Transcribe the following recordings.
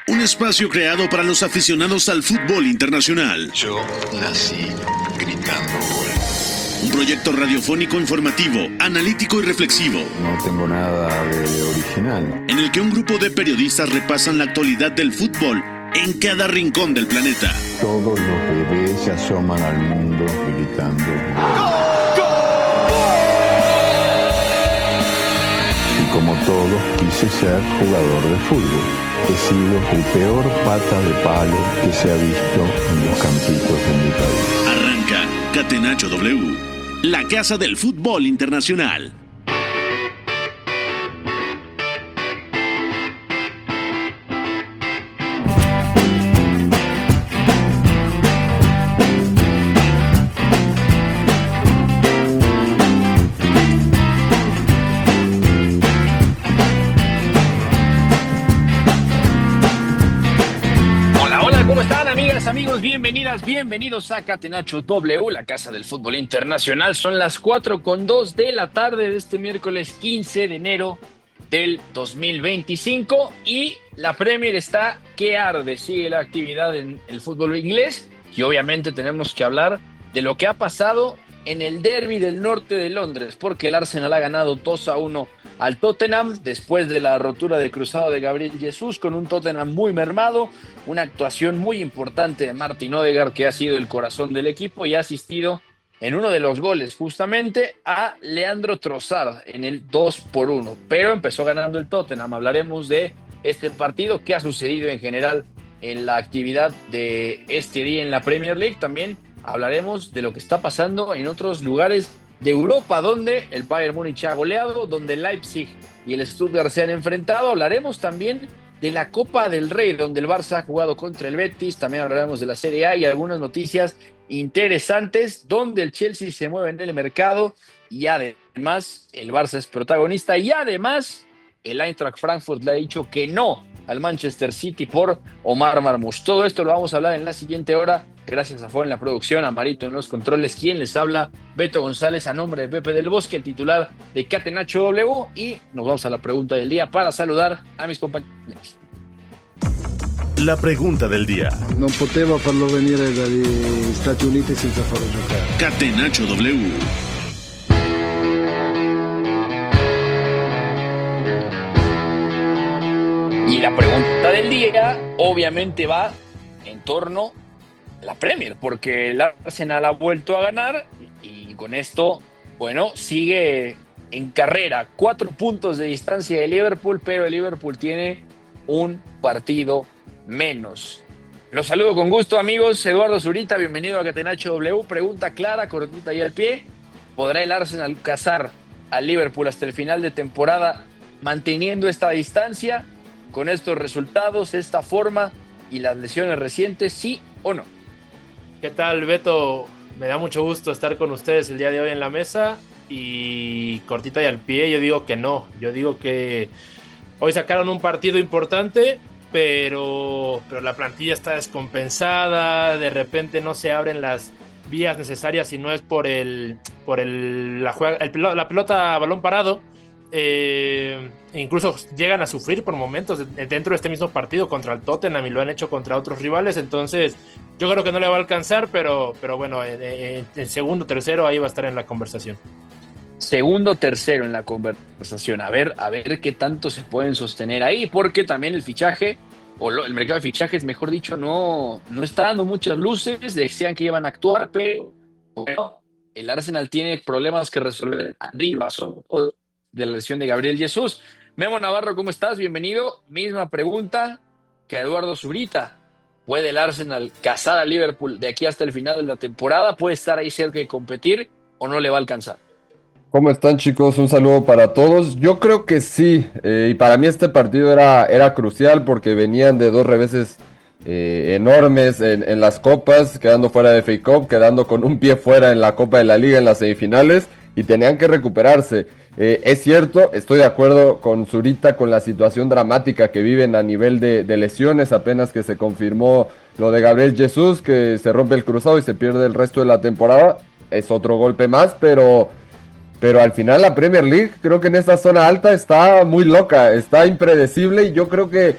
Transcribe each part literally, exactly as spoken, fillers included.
Un espacio creado para los aficionados al fútbol internacional. Yo nací gritando gol. Un proyecto radiofónico informativo, analítico y reflexivo. No tengo nada de, de original. En el que un grupo de periodistas repasan la actualidad del fútbol en cada rincón del planeta. Todos los bebés se asoman al mundo gritando gol. Y como todos, quise ser jugador de fútbol. He sido el peor pata de palo que se ha visto en los campitos de mi país. Arranca Catenacho W, la casa del fútbol internacional. Amigos, bienvenidas, bienvenidos a Catenacho W, la casa del fútbol internacional. Son las cuatro con dos de la tarde de este miércoles quince de enero del dos mil veinticinco y la Premier está que arde. Sigue la actividad en el fútbol inglés y obviamente tenemos que hablar de lo que ha pasado en el derbi del norte de Londres, porque el Arsenal ha ganado dos a uno al Tottenham después de la rotura del cruzado de Gabriel Jesús, con un Tottenham muy mermado, una actuación muy importante de Martin Odegaard, que ha sido el corazón del equipo y ha asistido en uno de los goles justamente a Leandro Trossard en el dos por uno, pero empezó ganando el Tottenham. Hablaremos de este partido, qué ha sucedido en general en la actividad de este día en la Premier League. También hablaremos de lo que está pasando en otros lugares de Europa, donde el Bayern Múnich ha goleado, donde el Leipzig y el Stuttgart se han enfrentado. Hablaremos también de la Copa del Rey, donde el Barça ha jugado contra el Betis. También hablaremos de la Serie A y algunas noticias interesantes, donde el Chelsea se mueve en el mercado y además el Barça es protagonista y además el Eintracht Frankfurt le ha dicho que no al Manchester City por Omar Marmoush. Todo esto lo vamos a hablar en la siguiente hora. Gracias a Fue en la producción, a Marito en los controles, quien les habla, Beto González, a nombre de Pepe del Bosque, el titular de Catenacho W, y nos vamos a la pregunta del día para saludar a mis compañeros. La pregunta del día. Non poteva farlo venire dagli Stati Uniti senza farlo giocare. Catenacho W. Y la pregunta del día obviamente va en torno a la Premier, porque el Arsenal ha vuelto a ganar y con esto, bueno, sigue en carrera, cuatro puntos de distancia de Liverpool, pero el Liverpool tiene un partido menos. Los saludo con gusto, amigos. Eduardo Zurita, bienvenido a Catenacho W. Pregunta clara, cortita y al pie. ¿Podrá el Arsenal cazar al Liverpool hasta el final de temporada manteniendo esta distancia? Con estos resultados, esta forma y las lesiones recientes, ¿sí o no? ¿Qué tal, Beto? Me da mucho gusto estar con ustedes el día de hoy en la mesa y cortita y al pie, yo digo que no. Yo digo que hoy sacaron un partido importante, pero, pero la plantilla está descompensada, de repente no se abren las vías necesarias si no es por el por el la, juega, el, la pelota a balón parado. Eh, incluso llegan a sufrir por momentos dentro de este mismo partido contra el Tottenham y lo han hecho contra otros rivales. Entonces yo creo que no le va a alcanzar, pero, pero bueno, en, en, en segundo, tercero ahí va a estar en la conversación. Segundo, tercero en la conversación. A ver, a ver qué tanto se pueden sostener ahí, porque también el fichaje, o lo, el mercado de fichajes, mejor dicho, no, no está dando muchas luces. Decían que iban a actuar, pero bueno, el Arsenal tiene problemas que resolver arriba, sobre todo de la lesión de Gabriel Jesús. Memo Navarro, ¿cómo estás? Bienvenido. Misma pregunta que Eduardo Zurita. ¿Puede el Arsenal cazar a Liverpool de aquí hasta el final de la temporada? ¿Puede estar ahí cerca de competir o no le va a alcanzar? ¿Cómo están, chicos? Un saludo para todos. Yo creo que sí, eh, y para mí este partido era, era crucial porque venían de dos reveses eh, enormes en, en las copas, quedando fuera de F A Cup, quedando con un pie fuera en la Copa de la Liga en las semifinales y tenían que recuperarse. Eh, es cierto, estoy de acuerdo con Zurita con la situación dramática que viven a nivel de, de lesiones, apenas que se confirmó lo de Gabriel Jesús, que se rompe el cruzado y se pierde el resto de la temporada, es otro golpe más, pero, pero al final la Premier League creo que en esta zona alta está muy loca, está impredecible y yo creo que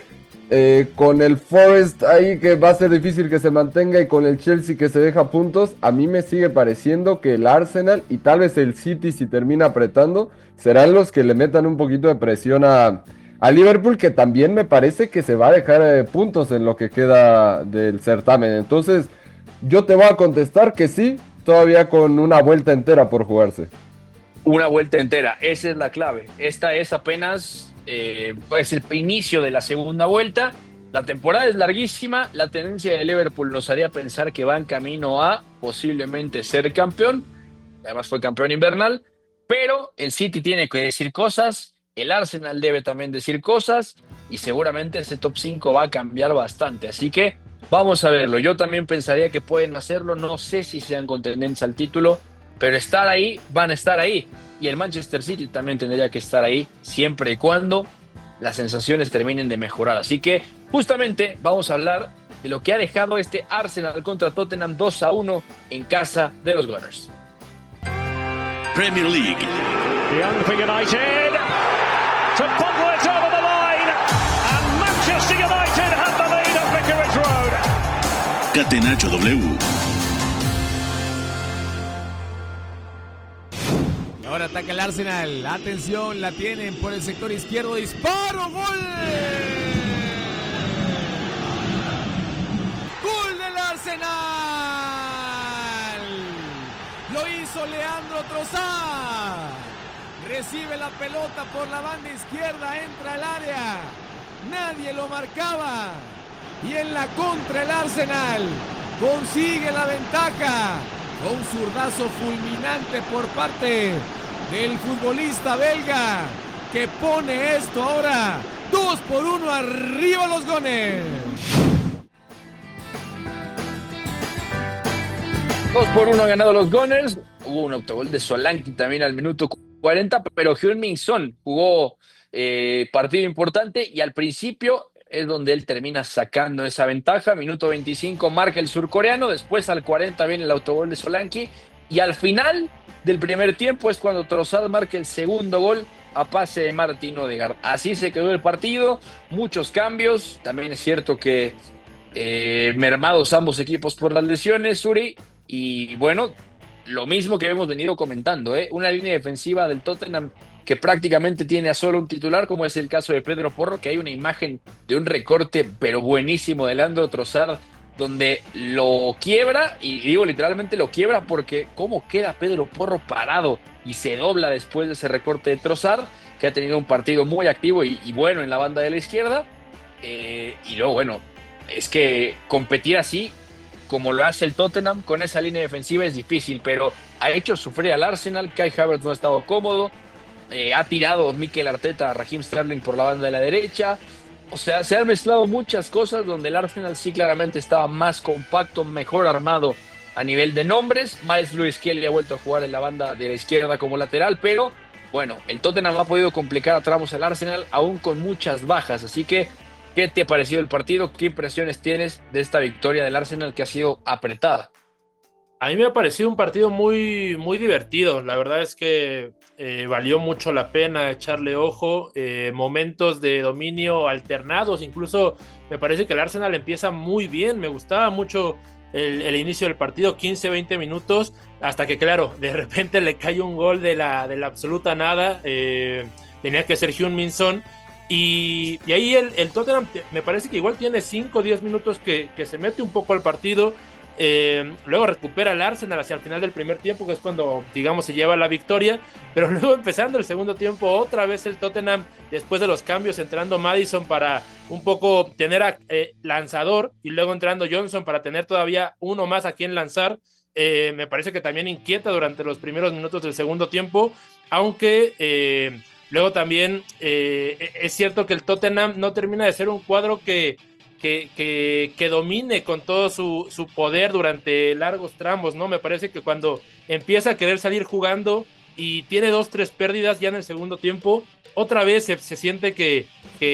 eh, con el Forest ahí que va a ser difícil que se mantenga y con el Chelsea que se deja puntos, a mí me sigue pareciendo que el Arsenal y tal vez el City si termina apretando, serán los que le metan un poquito de presión a, a Liverpool, que también me parece que se va a dejar eh, puntos en lo que queda del certamen. Entonces, yo te voy a contestar que sí, todavía con una vuelta entera por jugarse. Una vuelta entera, esa es la clave. Esta es apenas eh, pues el inicio de la segunda vuelta. La temporada es larguísima, la tendencia de Liverpool nos haría pensar que va en camino a posiblemente ser campeón, además fue campeón invernal, pero el City tiene que decir cosas, el Arsenal debe también decir cosas y seguramente ese top cinco va a cambiar bastante, así que vamos a verlo. Yo también pensaría que pueden hacerlo, no sé si sean contendientes al título, pero estar ahí, van a estar ahí. Y el Manchester City también tendría que estar ahí, siempre y cuando las sensaciones terminen de mejorar. Así que, justamente, vamos a hablar de lo que ha dejado este Arsenal contra Tottenham dos a uno en casa de los Gunners. Premier League. Young for United. To bubble it over the line. And Manchester United have the lead at Vicarage Road. Catenacho W. Ahora ataca el Arsenal. Atención, la tienen por el sector izquierdo. Disparo, gol. Gol del Arsenal. Lo hizo Leandro Trossard. Recibe la pelota por la banda izquierda, entra al área. Nadie lo marcaba. Y en la contra el Arsenal consigue la ventaja. Un zurdazo fulminante por parte del futbolista belga que pone esto ahora dos por uno arriba los Gunners. dos por uno ha ganado los Gunners. Hubo un autogol de Solanke también al minuto cuarenta, pero Heung-min Son jugó eh, partido importante y al principio es donde él termina sacando esa ventaja. Minuto veinticinco marca el surcoreano, después al cuarenta viene el autogol de Solanke y al final del primer tiempo es cuando Trossard marca el segundo gol a pase de Martin Odegaard. Así se quedó el partido, muchos cambios, también es cierto que eh, mermados ambos equipos por las lesiones, Uri, y bueno, lo mismo que hemos venido comentando, ¿eh? Una línea defensiva del Tottenham que prácticamente tiene a solo un titular, como es el caso de Pedro Porro, que hay una imagen de un recorte pero buenísimo de Leandro Trossard, donde lo quiebra, y digo literalmente lo quiebra porque cómo queda Pedro Porro parado y se dobla después de ese recorte de Trossard, que ha tenido un partido muy activo y, y bueno en la banda de la izquierda, eh, y luego bueno, es que competir así como lo hace el Tottenham con esa línea defensiva es difícil, pero ha hecho sufrir al Arsenal. Kai Havertz no ha estado cómodo, eh, ha tirado Mikel Arteta a Raheem Sterling por la banda de la derecha. O sea, se han mezclado muchas cosas donde el Arsenal sí claramente estaba más compacto, mejor armado a nivel de nombres. Miles Lewis Kelly ha vuelto a jugar en la banda de la izquierda como lateral, pero bueno, el Tottenham ha podido complicar a tramos al Arsenal aún con muchas bajas. Así que, ¿qué te ha parecido el partido? ¿Qué impresiones tienes de esta victoria del Arsenal que ha sido apretada? A mí me ha parecido un partido muy, muy divertido. La verdad es que eh, valió mucho la pena echarle ojo. Eh, momentos de dominio alternados. Incluso me parece que el Arsenal empieza muy bien. Me gustaba mucho el, el inicio del partido, quince, veinte minutos, hasta que, claro, de repente le cae un gol de la, de la absoluta nada. Eh, tenía que ser Heung-min Son. Y, y ahí el, el Tottenham me parece que igual tiene cinco o diez minutos que, que se mete un poco al partido. Eh, luego recupera el Arsenal hacia el final del primer tiempo, que es cuando, digamos, se lleva la victoria, pero luego empezando el segundo tiempo, otra vez el Tottenham, después de los cambios, entrando Maddison para un poco tener a, eh, lanzador, y luego entrando Johnson para tener todavía uno más a quien lanzar. Eh, me parece que también inquieta durante los primeros minutos del segundo tiempo, aunque eh, luego también eh, es cierto que el Tottenham no termina de ser un cuadro que Que, que, que domine con todo su, su poder durante largos tramos, ¿no? Me parece que cuando empieza a querer salir jugando y tiene dos, tres pérdidas ya en el segundo tiempo, otra vez se, se siente que,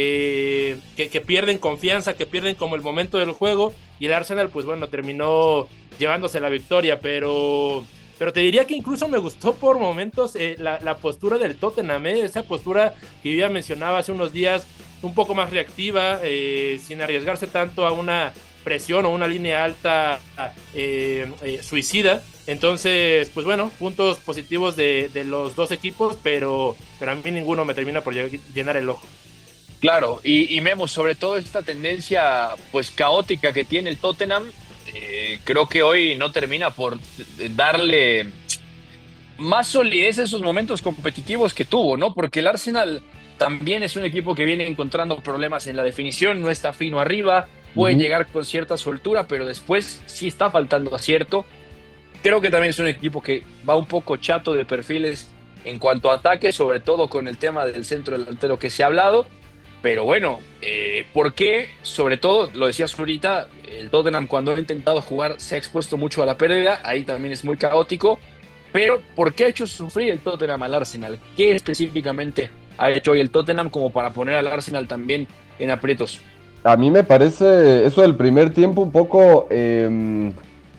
que, que, que pierden confianza, que pierden como el momento del juego, y el Arsenal, pues bueno, terminó llevándose la victoria, pero... Pero te diría que incluso me gustó por momentos eh, la, la postura del Tottenham, ¿eh? Esa postura que yo ya mencionaba hace unos días, un poco más reactiva, eh, sin arriesgarse tanto a una presión o una línea alta eh, eh, suicida. Entonces, pues bueno, puntos positivos de, de los dos equipos, pero, pero a mí ninguno me termina por llenar el ojo. Claro, y, y Memo, sobre todo esta tendencia pues caótica que tiene el Tottenham, eh, creo que hoy no termina por darle más solidez a esos momentos competitivos que tuvo, ¿no? Porque el Arsenal también es un equipo que viene encontrando problemas en la definición, no está fino arriba, puede uh-huh. llegar con cierta soltura, pero después sí está faltando acierto. Creo que también es un equipo que va un poco chato de perfiles en cuanto a ataque, sobre todo con el tema del centro delantero que se ha hablado. Pero bueno, eh, ¿por qué? Sobre todo, lo decías ahorita, el Tottenham cuando ha intentado jugar se ha expuesto mucho a la pérdida, ahí también es muy caótico. Pero ¿por qué ha hecho sufrir el Tottenham al Arsenal? ¿Qué específicamente ha hecho hoy el Tottenham como para poner al Arsenal también en aprietos? A mí me parece eso del primer tiempo un poco eh,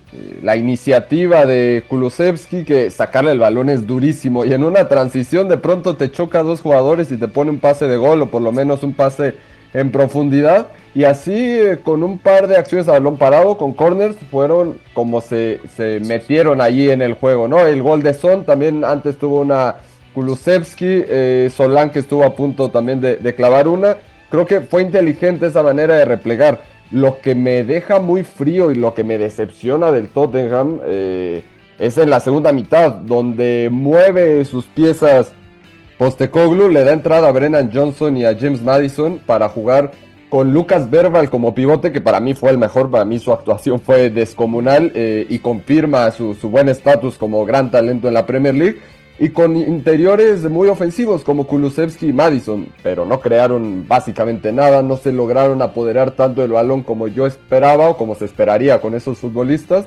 la iniciativa de Kulusevski, que sacarle el balón es durísimo y en una transición de pronto te choca a dos jugadores y te pone un pase de gol o por lo menos un pase en profundidad, y así eh, con un par de acciones a balón parado con corners fueron como se, se metieron allí en el juego, ¿no? El gol de Son también antes tuvo una Kulusevski, eh, Solán que estuvo a punto también de, de clavar una. Creo que fue inteligente esa manera de replegar. Lo que me deja muy frío y lo que me decepciona del Tottenham eh, es en la segunda mitad, donde mueve sus piezas Postecoglou, le da entrada a Brennan Johnson y a James Maddison para jugar con Lucas Bergvall como pivote, que para mí fue el mejor, para mí su actuación fue descomunal eh, y confirma su, su buen estatus como gran talento en la Premier League, y con interiores muy ofensivos como Kulusevski y Maddison, pero no crearon básicamente nada, no se lograron apoderar tanto del balón como yo esperaba o como se esperaría con esos futbolistas,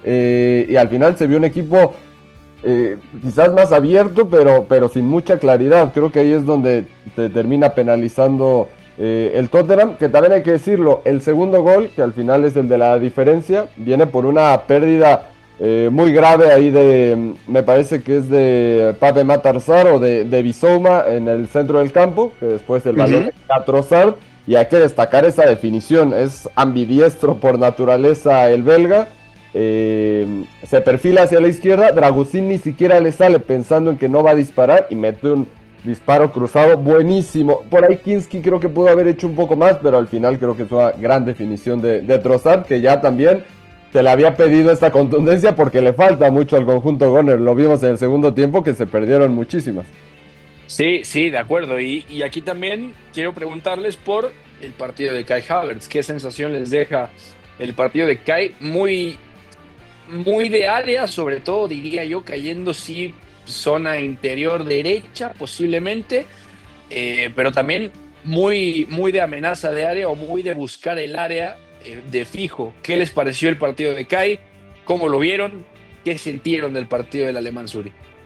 eh, y al final se vio un equipo eh, quizás más abierto, pero, pero sin mucha claridad. Creo que ahí es donde te termina penalizando eh, el Tottenham, que también hay que decirlo, el segundo gol, que al final es el de la diferencia, viene por una pérdida Eh, muy grave ahí de, me parece que es de Pape Matar Sarr o de, de Bissouma en el centro del campo, que después el balón uh-huh. a Trossard, y hay que destacar esa definición, es ambidiestro por naturaleza el belga, eh, se perfila hacia la izquierda, Dragusin ni siquiera le sale pensando en que no va a disparar y mete un disparo cruzado buenísimo. Por ahí Kinski creo que pudo haber hecho un poco más, pero al final creo que es una gran definición de, de Trossard, que ya también se le había pedido esta contundencia porque le falta mucho al conjunto Gunner. Lo vimos en el segundo tiempo que se perdieron muchísimas. Sí, sí, de acuerdo. Y, y aquí también quiero preguntarles por el partido de Kai Havertz. ¿Qué sensación les deja el partido de Kai? Muy, muy de área, sobre todo diría yo, cayendo sí zona interior derecha posiblemente, eh, pero también muy, muy de amenaza de área o muy de buscar el área de fijo. ¿Qué les pareció el partido de Kai? ¿Cómo lo vieron? ¿Qué sintieron del partido del alemán Zuri?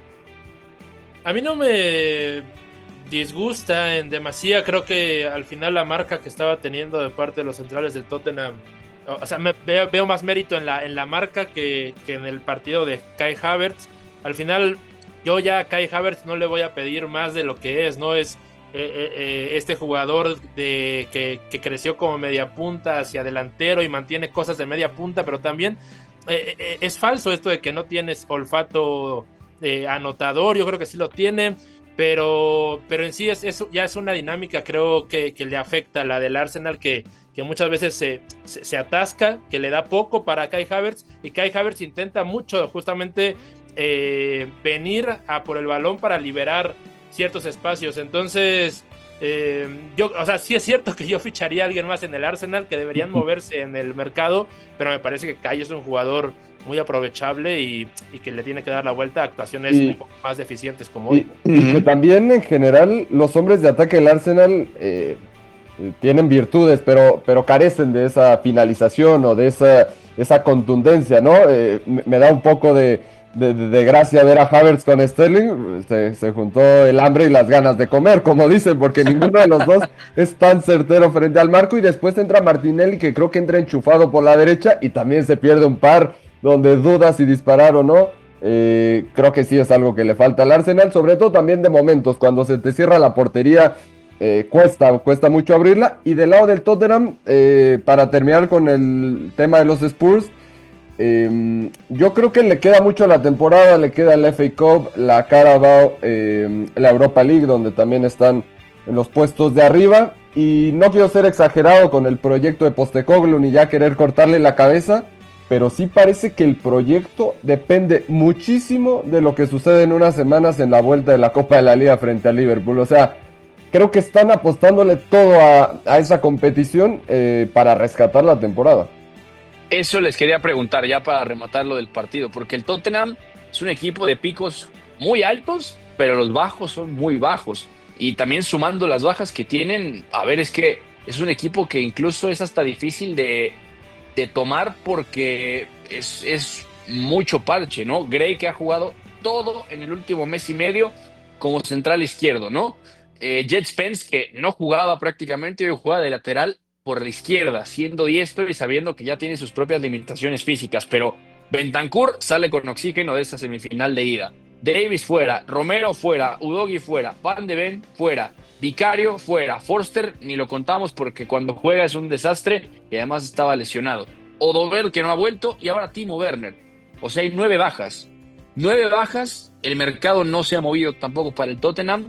A mí no me disgusta en demasía. Creo que al final la marca que estaba teniendo de parte de los centrales del Tottenham, o sea, me, veo, veo más mérito en la, en la marca que, que en el partido de Kai Havertz. Al final yo ya a Kai Havertz no le voy a pedir más de lo que es, no es Eh, eh, este jugador de, que, que creció como media punta hacia delantero y mantiene cosas de media punta, pero también eh, eh, es falso esto de que no tienes olfato eh, anotador. Yo creo que sí lo tiene, pero, pero en sí es, es, ya es una dinámica, creo que, que le afecta, la del Arsenal, que, que muchas veces se, se, se atasca, que le da poco para Kai Havertz, y Kai Havertz intenta mucho justamente eh, venir a por el balón para liberar ciertos espacios. Entonces eh, yo, o sea, sí es cierto que yo ficharía a alguien más en el Arsenal, que deberían moverse en el mercado, pero me parece que Kai es un jugador muy aprovechable y, y que le tiene que dar la vuelta a actuaciones y, un poco más deficientes como hoy. Y, y que también en general los hombres de ataque del Arsenal eh, tienen virtudes, pero, pero carecen de esa finalización o de esa, esa contundencia, ¿no? Eh, me, me da un poco de De, de, de gracia ver a Havertz con Sterling. Se, se juntó el hambre y las ganas de comer, como dicen, porque ninguno de los dos es tan certero frente al marco. Y después entra Martinelli, que creo que entra enchufado por la derecha y también se pierde un par donde duda si disparar o no. Eh, creo que sí es algo que le falta al Arsenal, sobre todo también de momentos, cuando se te cierra la portería eh, cuesta, cuesta mucho abrirla. Y del lado del Tottenham, eh, para terminar con el tema de los Spurs, eh, yo creo que le queda mucho a la temporada, le queda la F A Cup, la Carabao, eh, la Europa League, donde también están en los puestos de arriba. Y no quiero ser exagerado con el proyecto de Postecoglou ni ya querer cortarle la cabeza, pero sí parece que el proyecto depende muchísimo de lo que sucede en unas semanas en la vuelta de la Copa de la Liga frente al Liverpool. O sea, creo que están apostándole todo a, a esa competición eh, para rescatar la temporada. Eso les quería preguntar ya para rematar lo del partido, porque el Tottenham es un equipo de picos muy altos, pero los bajos son muy bajos. Y también sumando las bajas que tienen, a ver, es que es un equipo que incluso es hasta difícil de, de tomar porque es, es mucho parche, ¿no? Gray, que ha jugado todo en el último mes y medio como central izquierdo, ¿no? Eh, Jet Spence, que no jugaba prácticamente, hoy juega de lateral por la izquierda, siendo diestro y sabiendo que ya tiene sus propias limitaciones físicas, pero Bentancur sale con oxígeno de esa semifinal de ida. Davis fuera, Romero fuera, Udogie fuera, Van de Ven fuera, Vicario fuera, Forster ni lo contamos porque cuando juega es un desastre y además estaba lesionado. Odobert, que no ha vuelto, y ahora Timo Werner. O sea, hay nueve bajas. Nueve bajas, el mercado no se ha movido tampoco para el Tottenham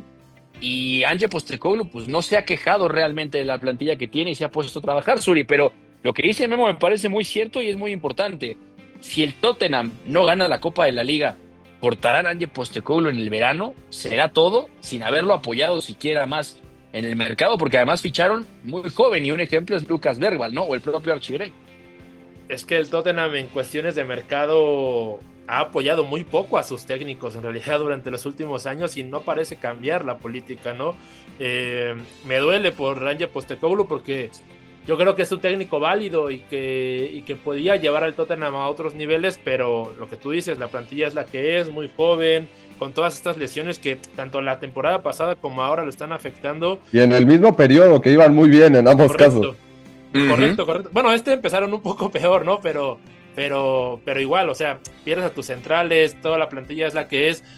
y Ange Postecoglou pues no se ha quejado realmente de la plantilla que tiene y se ha puesto a trabajar, Suri, pero lo que dice Memo me parece muy cierto y es muy importante. Si el Tottenham no gana la Copa de la Liga, ¿cortarán a Ange Postecoglou en el verano? ¿Será todo? Sin haberlo apoyado siquiera más en el mercado, porque además ficharon muy joven y un ejemplo es Lucas Bergvall, ¿no? O el propio Archie Gray. Es que el Tottenham en cuestiones de mercado ha apoyado muy poco a sus técnicos en realidad durante los últimos años y no parece cambiar la política, ¿no? Eh, me duele por Ange Postecoglou porque yo creo que es un técnico válido y que, y que podía llevar al Tottenham a otros niveles, pero lo que tú dices, la plantilla es la que es, muy joven, con todas estas lesiones que tanto la temporada pasada como ahora lo están afectando. Y en el mismo periodo, que iban muy bien en ambos correcto, casos. Correcto, uh-huh. correcto. Bueno, este empezaron un poco peor, ¿no? Pero, pero, pero igual, o sea, pierdes a tus centrales, toda la plantilla es la que es.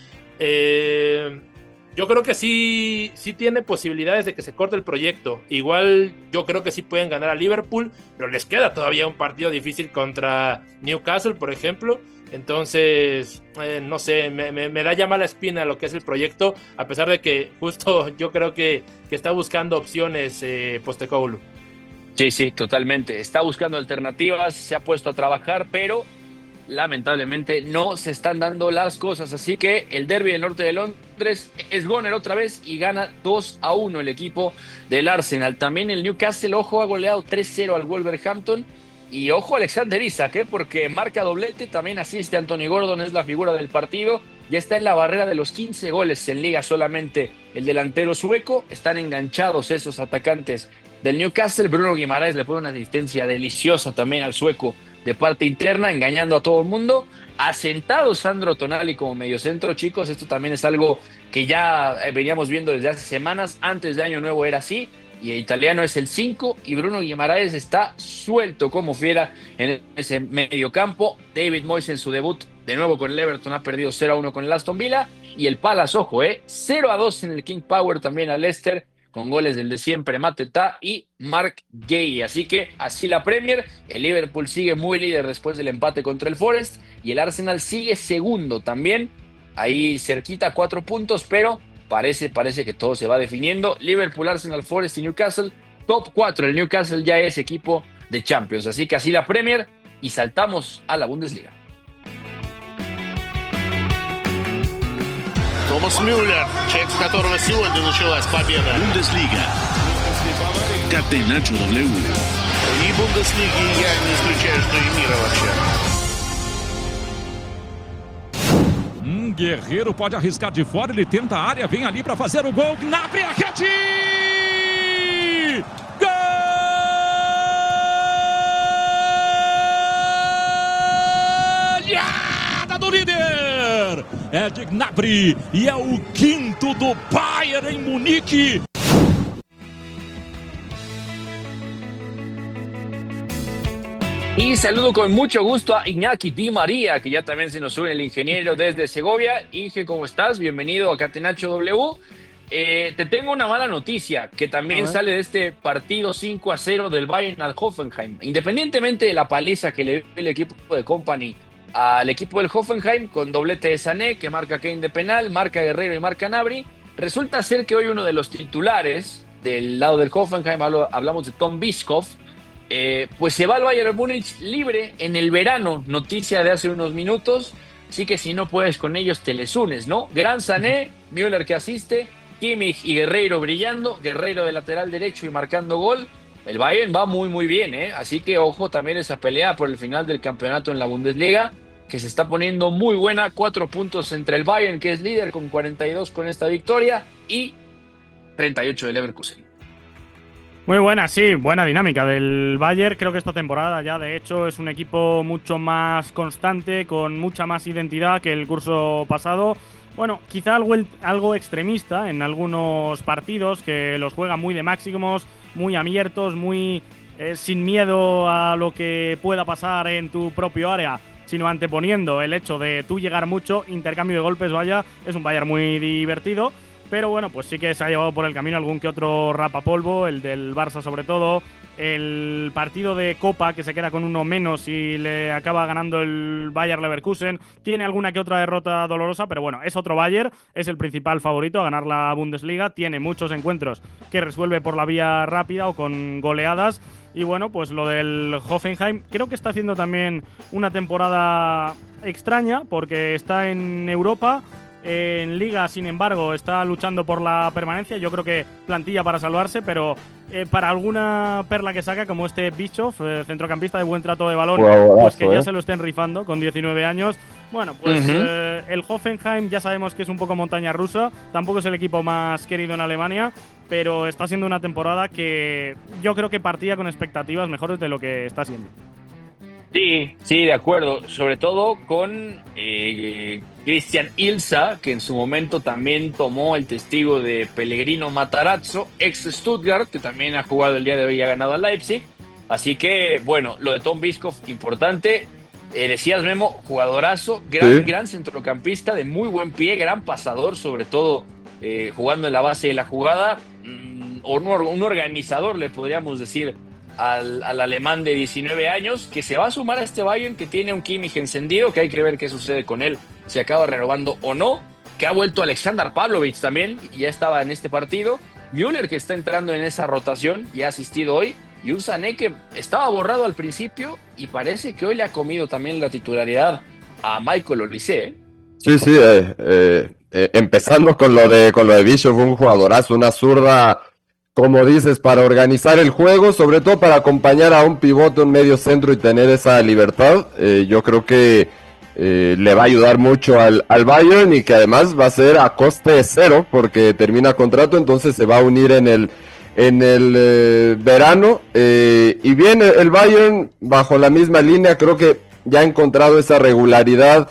Eh... Yo creo que sí, sí tiene posibilidades de que se corte el proyecto. Igual yo creo que sí pueden ganar a Liverpool, pero les queda todavía un partido difícil contra Newcastle, por ejemplo. Entonces, eh, no sé, me, me, me da ya mala espina lo que es el proyecto, a pesar de que justo yo creo que, que está buscando opciones eh, Postecoglou. Sí, sí, totalmente. Está buscando alternativas, se ha puesto a trabajar, pero lamentablemente no se están dando las cosas, así que el derbi del norte de Londres es goner otra vez y gana dos a uno el equipo del Arsenal. También el Newcastle, ojo, ha goleado tres cero al Wolverhampton y ojo Alexander Isak, ¿eh? Porque marca doblete, también asiste Anthony Gordon, es la figura del partido, ya está en la barrera de los quince goles en liga solamente el delantero sueco. Están enganchados esos atacantes del Newcastle. Bruno Guimaraes le pone una asistencia deliciosa también al sueco de parte interna, engañando a todo el mundo. Asentado Sandro Tonali como mediocentro, chicos, esto también es algo que ya veníamos viendo desde hace semanas. Antes de Año Nuevo era así, y el italiano es el cinco, y Bruno Guimaraes está suelto como fiera en ese mediocampo. David Moyes en su debut, de nuevo con el Everton, ha perdido cero a uno con el Aston Villa, y el Palace, ojo, eh, cero a dos en el King Power también al Leicester, con goles del de siempre Mateta y Mark Gay. Así que así la Premier, el Liverpool sigue muy líder después del empate contra el Forest y el Arsenal sigue segundo también, ahí cerquita, cuatro puntos, pero parece, parece que todo se va definiendo. Liverpool, Arsenal, Forest y Newcastle, top cuatro. El Newcastle ya es equipo de Champions, así que así la Premier y saltamos a la Bundesliga. Томас Мюллер, человек, с которого сегодня началась победа. Бундеслига. Catenacho W. И Бундеслиги я не исключаю, что и мира вообще. Hum, Guerreiro pode arriscar de fora, ele tenta a área, vem ali para fazer o gol. Gnabry, a rede! Goleada do líder! É de Gnabry e é o quinto do Bayern em Munique. Y saludo con mucho gusto a Iñaki Di María, que ya también se nos une el ingeniero desde Segovia. Inge, ¿cómo estás? Bienvenido a Catenacho W. eh, te tengo una mala noticia que también sale de este partido cinco a cero del Bayern al Hoffenheim. Independientemente de la paliza que le dio el equipo de Kompany al equipo del Hoffenheim con doblete de Sané, que marca Kane de penal, marca Guerreiro y marca Gnabry, resulta ser que hoy uno de los titulares del lado del Hoffenheim, hablamos de Tom Biskov, eh, pues se va al Bayern Múnich libre en el verano, noticia de hace unos minutos, así que si no puedes con ellos te les unes, ¿no? Gran Sané, Müller que asiste, Kimmich y Guerreiro brillando, Guerreiro de lateral derecho y marcando gol. El Bayern va muy muy bien, ¿eh? Así que ojo también esa pelea por el final del campeonato en la Bundesliga, que se está poniendo muy buena, cuatro puntos entre el Bayern, que es líder con cuarenta y dos con esta victoria, y treinta y ocho del Leverkusen. Muy buena, sí, buena dinámica del Bayern. Creo que esta temporada ya, de hecho, es un equipo mucho más constante, con mucha más identidad que el curso pasado. Bueno, quizá algo, algo extremista en algunos partidos, que los juega muy de máximos, muy abiertos, muy eh, sin miedo a lo que pueda pasar en tu propio área, sino anteponiendo el hecho de tú llegar mucho, intercambio de golpes, vaya, es un Bayern muy divertido. Pero bueno, pues sí que se ha llevado por el camino algún que otro rapapolvo, el del Barça sobre todo, el partido de Copa que se queda con uno menos y le acaba ganando el Bayer Leverkusen, tiene alguna que otra derrota dolorosa, pero bueno, es otro Bayern, es el principal favorito a ganar la Bundesliga, tiene muchos encuentros que resuelve por la vía rápida o con goleadas. Y bueno, pues lo del Hoffenheim creo que está haciendo también una temporada extraña porque está en Europa. En Liga, sin embargo, está luchando por la permanencia. Yo creo que plantilla para salvarse, pero eh, para alguna perla que saca, como este Bischoff, eh, centrocampista de buen trato de balón, Jugadorazo, pues que ya eh. se lo estén rifando con diecinueve años. Bueno, pues uh-huh. eh, el Hoffenheim ya sabemos que es un poco montaña rusa. Tampoco es el equipo más querido en Alemania, pero está siendo una temporada que yo creo que partía con expectativas mejores de lo que está siendo. Sí, sí, de acuerdo. Sobre todo con eh, Christian Ilsa, que en su momento también tomó el testigo de Pellegrino Matarazzo, ex Stuttgart, que también ha jugado el día de hoy y ha ganado a Leipzig. Así que, bueno, lo de Tom Biskov, importante. Eh, decías, Memo, jugadorazo, gran, sí. gran centrocampista, de muy buen pie, gran pasador, sobre todo eh, jugando en la base de la jugada. Mm, un, un organizador, le podríamos decir, Al, al alemán de diecinueve años, que se va a sumar a este Bayern, que tiene un Kimmich encendido, que hay que ver qué sucede con él, si acaba renovando o no, que ha vuelto Alexander Pavlovic también, y ya estaba en este partido, Müller, que está entrando en esa rotación y ha asistido hoy, y un Sané que estaba borrado al principio, y parece que hoy le ha comido también la titularidad a Michael Olise, ¿eh? Sí, sí, eh, eh, eh, empezando con lo de con lo de Bischoff, un jugadorazo, una zurda, como dices, para organizar el juego, sobre todo para acompañar a un pivote, un medio centro y tener esa libertad. Eh, yo creo que eh, le va a ayudar mucho al, al Bayern, y que además va a ser a coste cero porque termina contrato, entonces se va a unir en el, en el eh, verano. Eh, y bien, el Bayern bajo la misma línea, creo que ya ha encontrado esa regularidad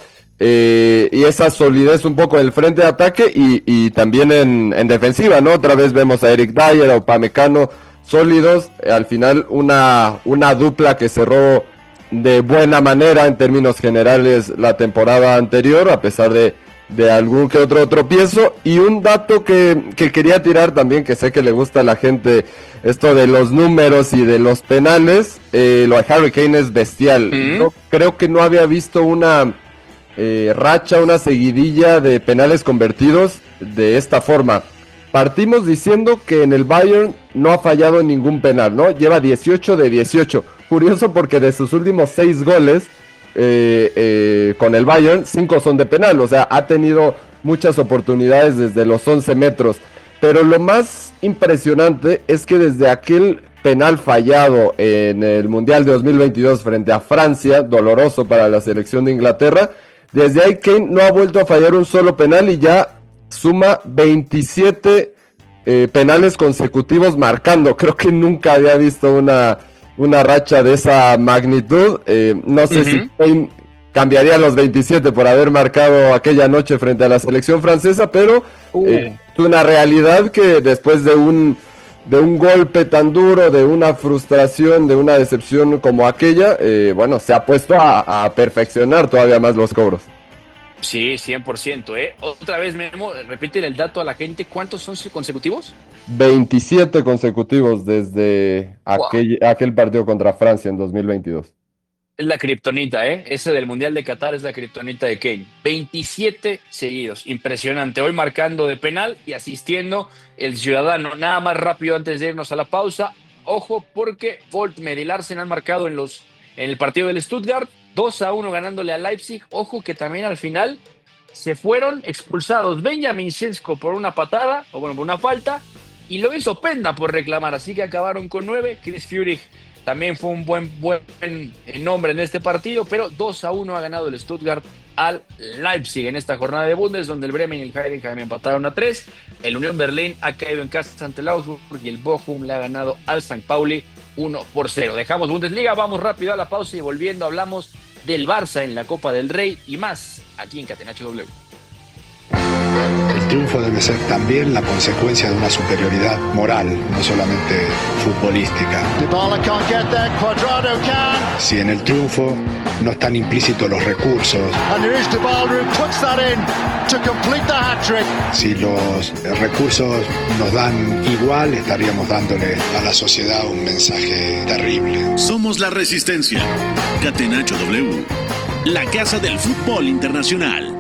Eh, y esa solidez un poco en el frente de ataque y, y también en, en defensiva, ¿no? Otra vez vemos a Eric Dyer, a Upamecano sólidos, eh, al final una, una dupla que cerró de buena manera en términos generales la temporada anterior, a pesar de, de algún que otro tropiezo. Y un dato que, que quería tirar también, que sé que le gusta a la gente, esto de los números y de los penales, eh, lo de Harry Kane es bestial. Mm-hmm. Yo creo que no había visto una Eh, racha, una seguidilla de penales convertidos de esta forma. Partimos diciendo que en el Bayern no ha fallado ningún penal, ¿no? Lleva dieciocho de dieciocho. Curioso porque de sus últimos seis goles eh, eh, con el Bayern, cinco son de penal. O sea, ha tenido muchas oportunidades desde los once metros. Pero lo más impresionante es que desde aquel penal fallado en el Mundial de dos mil veintidós frente a Francia, doloroso para la selección de Inglaterra, desde ahí Kane no ha vuelto a fallar un solo penal y ya suma veintisiete eh, penales consecutivos marcando. Creo que nunca había visto una, una racha de esa magnitud. Eh, no sé uh-huh. si Kane cambiaría los veintisiete por haber marcado aquella noche frente a la selección francesa, pero uh. eh, es una realidad que después de un, de un golpe tan duro, de una frustración, de una decepción como aquella, eh, bueno, se ha puesto a, a perfeccionar todavía más los cobros. Sí, cien por ciento, ¿eh? Otra vez, Memo, repite el dato a la gente. ¿Cuántos son consecutivos? veintisiete consecutivos desde Wow. aquel, aquel partido contra Francia en dos mil veintidós. Es la kriptonita, ¿eh? Ese del Mundial de Qatar es la kriptonita de Kane. veintisiete seguidos. Impresionante. Hoy marcando de penal y asistiendo el ciudadano. Nada más rápido antes de irnos a la pausa. Ojo, porque Voltmed y Larsen han marcado en, los, en el partido del Stuttgart. dos a uno ganándole a Leipzig. Ojo que también al final se fueron expulsados Benjamin Sesko por una patada, o bueno, por una falta, y lo hizo Penda por reclamar. Así que acabaron con nueve. Chris Führig también fue un buen, buen nombre en este partido, pero dos a uno ha ganado el Stuttgart al Leipzig en esta jornada de Bundes, donde el Bremen y el Heidenheim empataron a tres. El Unión Berlín ha caído en casa ante el Augsburg y el Bochum le ha ganado al Sankt Pauli uno por cero. Dejamos Bundesliga, vamos rápido a la pausa y volviendo hablamos del Barça en la Copa del Rey y más aquí en Catenacho W. El triunfo debe ser también la consecuencia de una superioridad moral, no solamente futbolística. Si en el triunfo no están implícitos los recursos, si los recursos nos dan igual, estaríamos dándole a la sociedad un mensaje terrible. Somos la Resistencia. Catenacho W, la casa del fútbol internacional.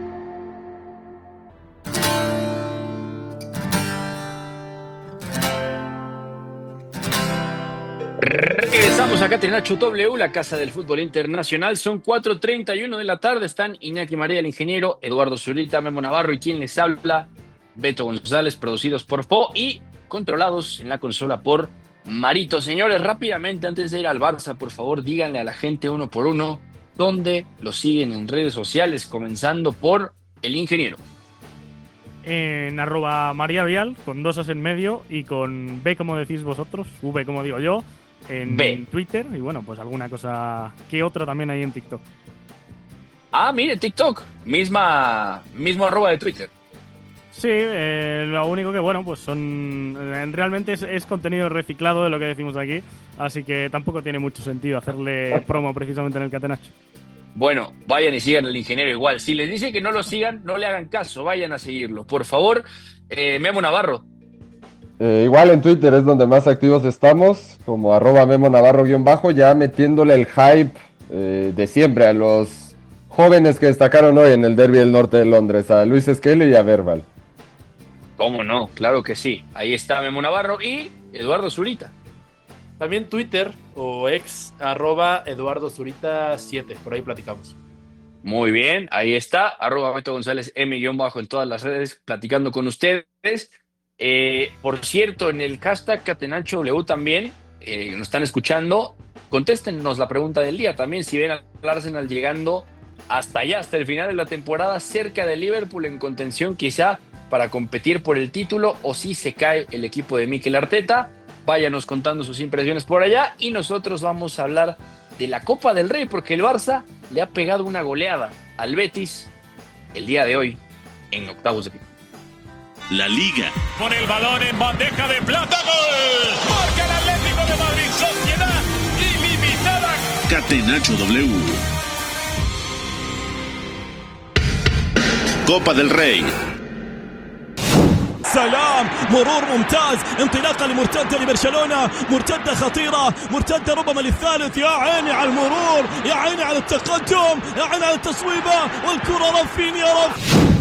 Regresamos a Catenacho W, la casa del fútbol internacional. Son cuatro treinta y uno de la tarde. Están Iñaki María, el ingeniero, Eduardo Zurita, Memo Navarro y quien les habla, Beto González, producidos por F O y controlados en la consola por Marito. Señores, rápidamente, antes de ir al Barça, por favor, díganle a la gente uno por uno dónde lo siguen en redes sociales, comenzando por el ingeniero. En arroba María Vial, con dos as en medio y con B como decís vosotros, V como digo yo, en B. Twitter y bueno, pues alguna cosa que otra también hay en TikTok. Ah, mire, TikTok, misma, mismo arroba de Twitter. Sí, eh, lo único que bueno, pues son realmente es, es contenido reciclado de lo que decimos aquí, así que tampoco tiene mucho sentido hacerle promo precisamente en el Catenacho. Bueno, vayan y sigan al ingeniero igual. Si les dice que no lo sigan, no le hagan caso, vayan a seguirlo. Por favor, eh, Memo Navarro. Eh, igual en Twitter es donde más activos estamos, como arroba Memo Navarro guión bajo, ya metiéndole el hype eh, de siempre a los jóvenes que destacaron hoy en el Derby del Norte de Londres, a Luis Skelly y a Verbal. ¿Cómo no? Claro que sí. Ahí está Memo Navarro y Eduardo Zurita. También Twitter o ex arroba Eduardo Zurita siete, por ahí platicamos. Muy bien, ahí está, arroba Beto González M-bajo en todas las redes, platicando con ustedes. Eh, por cierto, en el hashtag Catenacho W también, eh, nos están escuchando, contéstenos la pregunta del día también, si ven al Arsenal llegando hasta allá, hasta el final de la temporada, cerca de Liverpool en contención quizá para competir por el título, o si se cae el equipo de Mikel Arteta. Váyanos contando sus impresiones por allá y nosotros vamos a hablar de la Copa del Rey porque el Barça le ha pegado una goleada al Betis el día de hoy en octavos de final. La Liga. Con el balón en bandeja de plata, gol. Marca el Atlético de Madrid, sociedad ilimitada. Catenacho W. Copa del Rey. سلام مرور ممتاز انطلاقه لمرتده لبرشلونه مرتده خطيره مرتده ربما للثالث يا عيني على المرور يا عيني على التقدم يا عيني على التصويبه والكره رفين يا رب.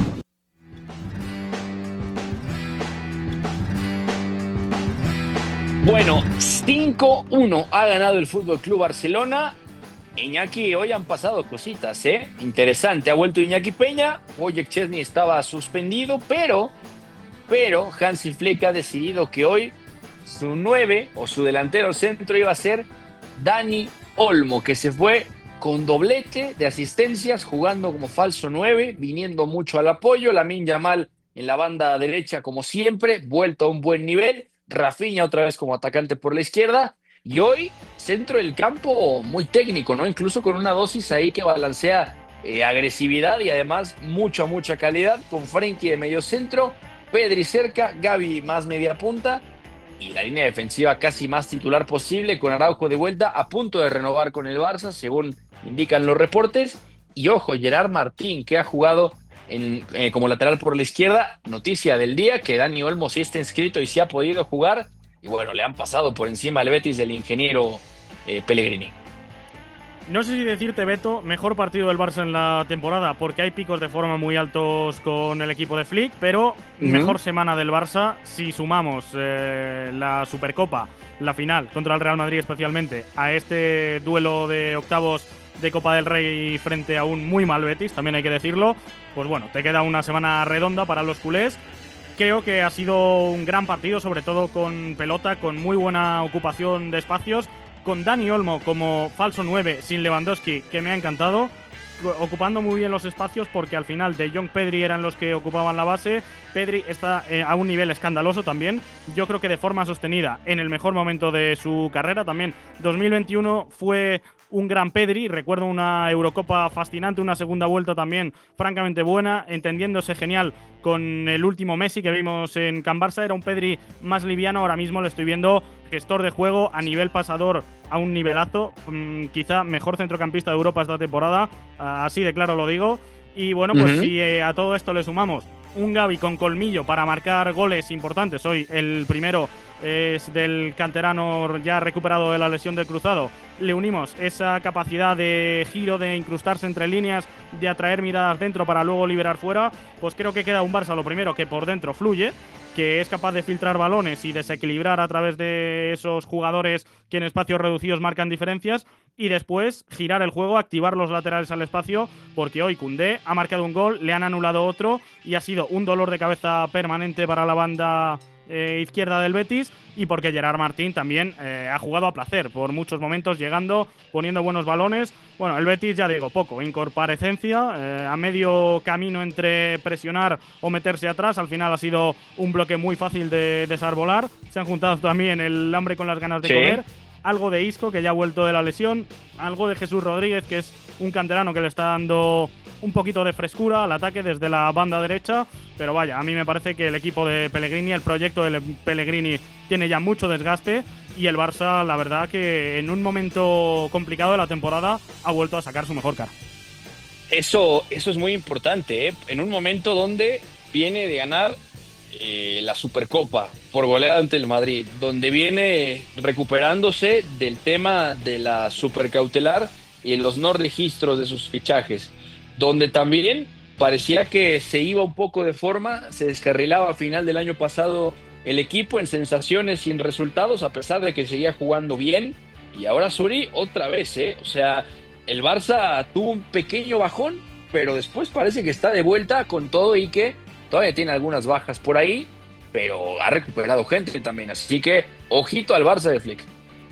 Bueno, cinco uno ha ganado el Fútbol Club Barcelona. Iñaki, hoy han pasado cositas, ¿eh? Interesante, ha vuelto Iñaki Peña, Wojciech Szczesny estaba suspendido, pero Pero Hansi Flick ha decidido que hoy su nueve o su delantero centro iba a ser Dani Olmo, que se fue con doblete de asistencias, jugando como falso nueve, viniendo mucho al apoyo. Lamine Yamal en la banda derecha, como siempre, vuelto a un buen nivel. Rafinha otra vez como atacante por la izquierda. Y hoy, centro del campo muy técnico, ¿no? Incluso con una dosis ahí que balancea eh, agresividad y además mucha, mucha calidad, con Frenkie de medio centro, Pedri cerca, Gavi más media punta y la línea defensiva casi más titular posible, con Araujo de vuelta a punto de renovar con el Barça, según indican los reportes. Y ojo, Gerard Martín, que ha jugado en, eh, como lateral por la izquierda. Noticia del día, que Dani Olmo sí está inscrito y sí ha podido jugar. Y bueno, le han pasado por encima al Betis del ingeniero eh, Pellegrini. No sé si decirte, Beto, mejor partido del Barça en la temporada, porque hay picos de forma muy altos con el equipo de Flick, pero uh-huh. mejor semana del Barça si sumamos eh, la Supercopa, la final contra el Real Madrid especialmente, a este duelo de octavos de Copa del Rey frente a un muy mal Betis, también hay que decirlo. Pues bueno, te queda una semana redonda para los culés. Creo que ha sido un gran partido, sobre todo con pelota, con muy buena ocupación de espacios, con Dani Olmo como falso nueve sin Lewandowski, que me ha encantado, ocupando muy bien los espacios, porque al final De Jong, Pedri eran los que ocupaban la base. Pedri está eh, a un nivel escandaloso también, yo creo que de forma sostenida en el mejor momento de su carrera también. dos mil veintiuno fue un gran Pedri, recuerdo una Eurocopa fascinante, una segunda vuelta también francamente buena, entendiéndose genial con el último Messi que vimos en Can Barça. Era un Pedri más liviano, ahora mismo le estoy viendo gestor de juego, a nivel pasador, a un nivelazo, mmm, quizá mejor centrocampista de Europa esta temporada, así de claro lo digo. Y bueno, pues uh-huh. si eh, a todo esto le sumamos un Gavi con colmillo para marcar goles importantes, hoy el primero es del canterano ya recuperado de la lesión del cruzado, le unimos esa capacidad de giro, de incrustarse entre líneas, de atraer miradas dentro para luego liberar fuera, pues creo que queda un Barça, lo primero, que por dentro fluye, que es capaz de filtrar balones y desequilibrar a través de esos jugadores que en espacios reducidos marcan diferencias, y después girar el juego, activar los laterales al espacio, porque hoy Koundé ha marcado un gol, le han anulado otro y ha sido un dolor de cabeza permanente para la banda eh, izquierda del Betis, y porque Gerard Martín también eh, ha jugado a placer por muchos momentos, llegando, poniendo buenos balones. Bueno, el Betis, ya digo, poco, incomparecencia, eh, a medio camino entre presionar o meterse atrás. Al final ha sido un bloque muy fácil de desarbolar. Se han juntado también el hambre con las ganas de sí. comer. Algo de Isco, que ya ha vuelto de la lesión, algo de Jesús Rodríguez, que es un canterano que le está dando un poquito de frescura al ataque desde la banda derecha, pero vaya, a mí me parece que el equipo de Pellegrini, el proyecto de Pellegrini tiene ya mucho desgaste, y el Barça, la verdad que en un momento complicado de la temporada ha vuelto a sacar su mejor cara. Eso, eso es muy importante, ¿eh? En un momento donde viene de ganar eh, la Supercopa por goleada ante el Madrid, donde viene recuperándose del tema de la supercautelar y los no registros de sus fichajes, donde también parecía que se iba un poco de forma, se descarrilaba a final del año pasado el equipo en sensaciones sin resultados, a pesar de que seguía jugando bien. Y ahora Suri otra vez, ¿eh? O sea, el Barça tuvo un pequeño bajón, pero después parece que está de vuelta con todo y que todavía tiene algunas bajas por ahí, pero ha recuperado gente también. Así que ojito al Barça de Flick.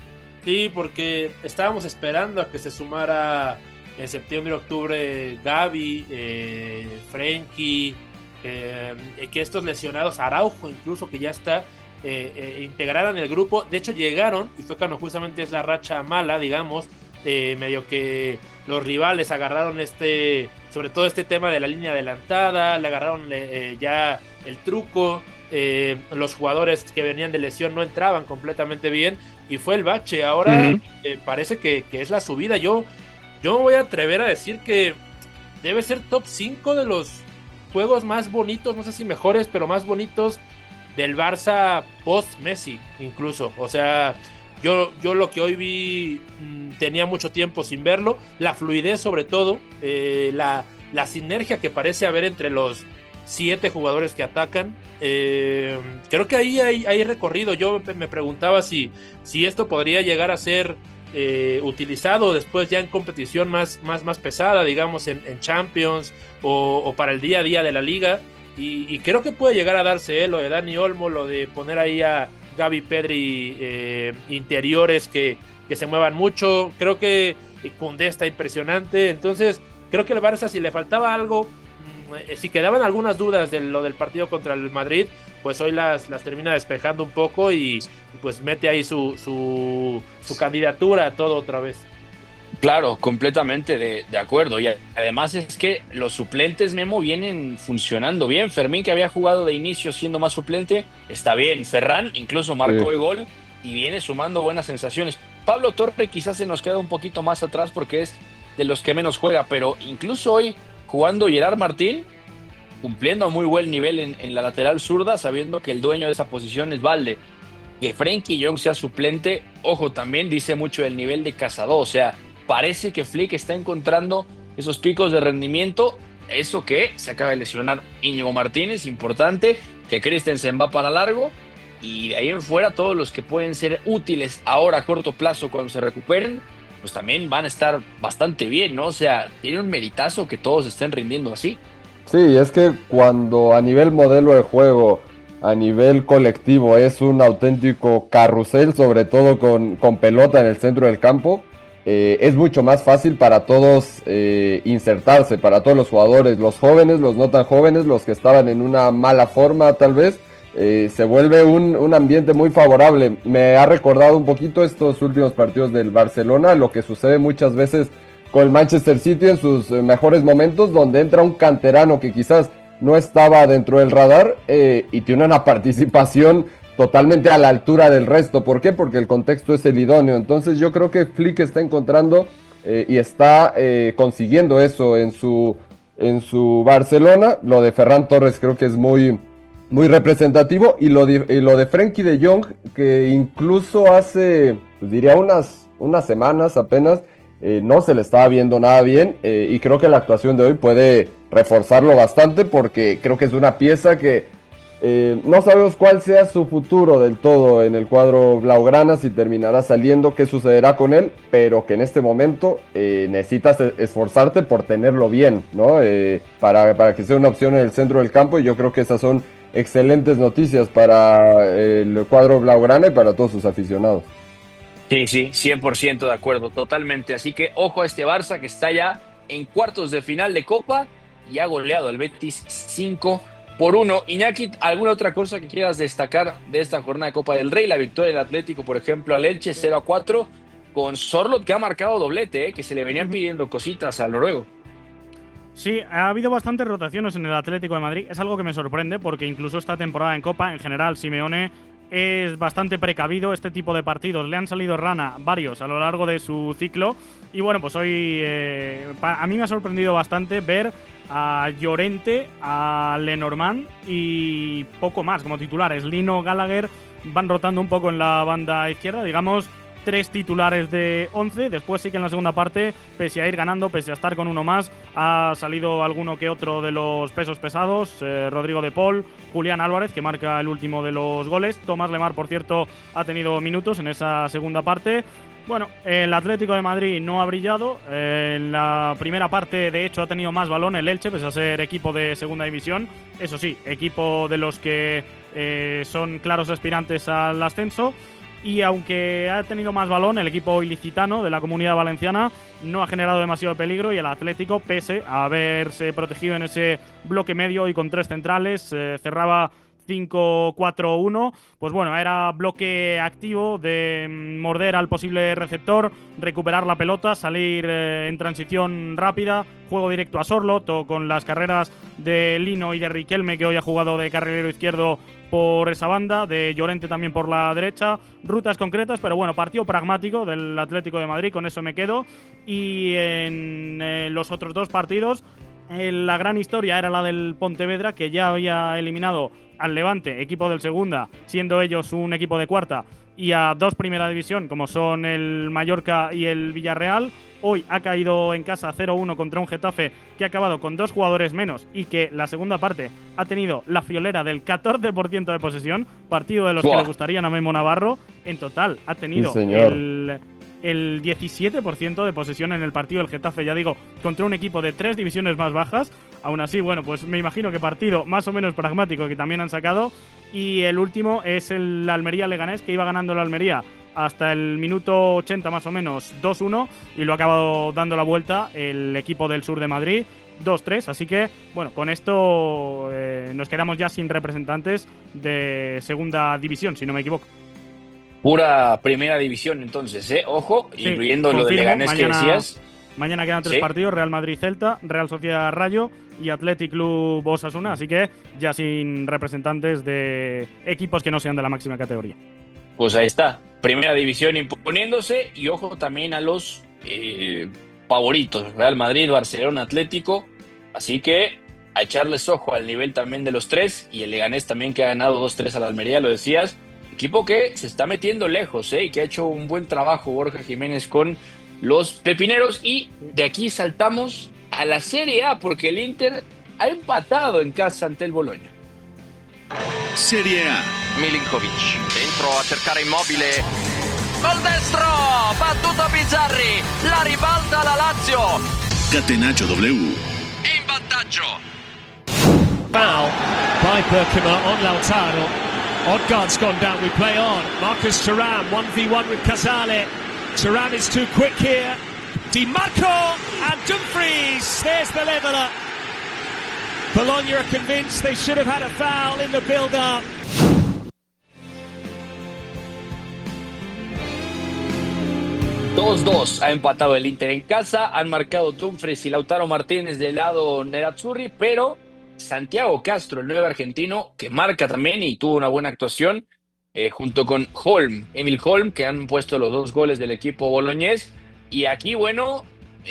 Sí, porque estábamos esperando a que se sumara en septiembre, octubre Gavi, eh, Frenkie, eh, que estos lesionados, Araujo incluso, que ya está, eh, eh, integraran el grupo. De hecho llegaron, y fue cuando justamente es la racha mala, digamos, eh, medio que los rivales agarraron este, sobre todo este tema de la línea adelantada, le agarraron eh, ya el truco, eh, los jugadores que venían de lesión no entraban completamente bien, y fue el bache. Ahora uh-huh. eh, parece que, que es la subida. Yo Yo me voy a atrever a decir que debe ser top cinco de los juegos más bonitos, no sé si mejores, pero más bonitos del Barça post-Messi, incluso. O sea, yo, yo lo que hoy vi, mmm, tenía mucho tiempo sin verlo, la fluidez sobre todo, eh, la, la sinergia que parece haber entre los siete jugadores que atacan. Eh, creo que ahí hay, hay recorrido. Yo me preguntaba si, si esto podría llegar a ser Eh, utilizado después ya en competición más, más, más pesada, digamos en, en Champions o, o para el día a día de la liga, y, y creo que puede llegar a darse eh, lo de Dani Olmo, lo de poner ahí a Gavi, Pedri eh, interiores que, que se muevan mucho. Creo que Koundé está impresionante. Entonces creo que el Barça, si le faltaba algo, eh, si quedaban algunas dudas de lo del partido contra el Madrid, pues hoy las, las termina despejando un poco y, y pues mete ahí su, su, su candidatura a todo otra vez. Claro, completamente de, de acuerdo. Y además es que los suplentes, Memo, vienen funcionando bien. Fermín, que había jugado de inicio siendo más suplente, está bien. Ferran incluso marcó sí. el gol y viene sumando buenas sensaciones. Pablo Torre quizás se nos queda un poquito más atrás porque es de los que menos juega, pero incluso hoy jugando Gerard Martín, cumpliendo a muy buen nivel en, en la lateral zurda, sabiendo que el dueño de esa posición es Valde. Que Frenkie de Jong sea suplente, ojo, también dice mucho del nivel de Cazador. O sea, parece que Flick está encontrando esos picos de rendimiento. Eso que se acaba de lesionar Íñigo Martínez, importante, que Christensen va para largo, y de ahí en fuera todos los que pueden ser útiles ahora a corto plazo cuando se recuperen, pues también van a estar bastante bien, ¿no? O sea, tiene un meritazo que todos estén rindiendo así. Sí, es que cuando a nivel modelo de juego, a nivel colectivo, es un auténtico carrusel, sobre todo con, con pelota en el centro del campo, eh, es mucho más fácil para todos eh, insertarse, para todos los jugadores, los jóvenes, los no tan jóvenes, los que estaban en una mala forma tal vez, eh, se vuelve un, un ambiente muy favorable. Me ha recordado un poquito estos últimos partidos del Barcelona, lo que sucede muchas veces con el Manchester City en sus eh, mejores momentos, donde entra un canterano que quizás no estaba dentro del radar eh, y tiene una participación totalmente a la altura del resto. ¿Por qué? Porque el contexto es el idóneo. Entonces yo creo que Flick está encontrando eh, y está eh, consiguiendo eso en su, en su Barcelona. Lo de Ferran Torres creo que es muy, muy representativo, y lo de, y lo de Frenkie de Jong, que incluso hace, pues diría unas, unas semanas apenas, Eh, no se le estaba viendo nada bien, eh, y creo que la actuación de hoy puede reforzarlo bastante, porque creo que es una pieza que eh, no sabemos cuál sea su futuro del todo en el cuadro blaugrana, si terminará saliendo, qué sucederá con él, pero que en este momento eh, necesitas esforzarte por tenerlo bien, ¿no? Eh, para, para que sea una opción en el centro del campo, y yo creo que esas son excelentes noticias para el cuadro blaugrana y para todos sus aficionados. Sí, sí, cien por ciento de acuerdo, totalmente. Así que ojo a este Barça que está ya en cuartos de final de Copa y ha goleado al Betis cinco por uno. Iñaki, ¿alguna otra cosa que quieras destacar de esta jornada de Copa del Rey? La victoria del Atlético, por ejemplo, al Elche cero a cuatro, con Sorloth, que ha marcado doblete, ¿eh? Que se le venían pidiendo cositas al noruego. Sí, ha habido bastantes rotaciones en el Atlético de Madrid. Es algo que me sorprende, porque incluso esta temporada en Copa, en general, Simeone es bastante precavido. Este tipo de partidos le han salido rana varios a lo largo de su ciclo, y bueno, pues hoy eh, a mí me ha sorprendido bastante ver a Llorente, a Lenormand y poco más como titulares. Lino, Gallagher van rotando un poco en la banda izquierda, digamos tres titulares de once. Después sí que en la segunda parte, pese a ir ganando, pese a estar con uno más, ha salido alguno que otro de los pesos pesados. Eh, Rodrigo de Paul, Julián Álvarez, que marca el último de los goles. Tomás Lemar, por cierto, ha tenido minutos en esa segunda parte. Bueno, el Atlético de Madrid no ha brillado. Eh, en la primera parte, de hecho, ha tenido más balón el Elche, pese a ser equipo de segunda división. Eso sí, equipo de los que eh, son claros aspirantes al ascenso. Y aunque ha tenido más balón, el equipo ilicitano de la Comunidad Valenciana no ha generado demasiado peligro, y el Atlético, pese a haberse protegido en ese bloque medio y con tres centrales, eh, cerraba cinco cuatro uno, pues bueno, era bloque activo de morder al posible receptor, recuperar la pelota, salir eh, en transición rápida, juego directo a Sorloth, o con las carreras de Lino y de Riquelme, que hoy ha jugado de carrilero izquierdo por esa banda, de Llorente también por la derecha, rutas concretas, pero bueno, partido pragmático del Atlético de Madrid, con eso me quedo. Y en eh, los otros dos partidos, eh, la gran historia era la del Pontevedra, que ya había eliminado al Levante, equipo del segunda, siendo ellos un equipo de cuarta, y a dos primera división, como son el Mallorca y el Villarreal. Hoy ha caído en casa cero uno contra un Getafe que ha acabado con dos jugadores menos, y que la segunda parte ha tenido la friolera del catorce por ciento de posesión, partido de los ¡Buah! Que le gustarían a Memo Navarro. En total ha tenido sí, el, el diecisiete por ciento de posesión en el partido del Getafe, ya digo, contra un equipo de tres divisiones más bajas. Aún así, bueno, pues me imagino que partido más o menos pragmático que también han sacado. Y el último es el Almería-Leganés, que iba ganando el Almería hasta el minuto ochenta más o menos dos uno, y lo ha acabado dando la vuelta el equipo del sur de Madrid dos tres. Así que, bueno, con esto eh, nos quedamos ya sin representantes de segunda división, si no me equivoco. Pura primera división entonces, ¿eh? Ojo, sí, incluyendo confirmo, lo de Leganés mañana, que decías. Mañana quedan tres ¿Sí? partidos: Real Madrid-Celta, Real Sociedad-Rayo y Athletic Club Osasuna, así que ya sin representantes de equipos que no sean de la máxima categoría. Pues ahí está, primera división imponiéndose, y ojo también a los eh, favoritos, Real Madrid, Barcelona, Atlético, así que a echarles ojo al nivel también de los tres, y el Leganés también que ha ganado dos tres a la Almería, lo decías, equipo que se está metiendo lejos, ¿eh? Y que ha hecho un buen trabajo Borja Jiménez con los pepineros. Y de aquí saltamos a la Serie A, porque el Inter ha empatado en casa ante el Bologna. Serie A. Milinkovic dentro a cercare Immobile, col destro, battuto Bizzarri, la ribalta la Lazio. Catenaccio W. In vantaggio. Foul by Berkema on Lautaro. Odegaard's gone down, we play on. Marcus Thuram, one v one with Casale. Thuram is too quick here. Di Marco and Dumfries, there's the leveller. Bologna are convinced they should have had a foul in the build-up. dos dos ha empatado el Inter en casa, han marcado Dumfries y Lautaro Martínez del lado nerazzurri, pero Santiago Castro, el nuevo argentino, que marca también y tuvo una buena actuación, eh, junto con Holm, Emil Holm, que han puesto los dos goles del equipo boloñés. Y aquí, bueno,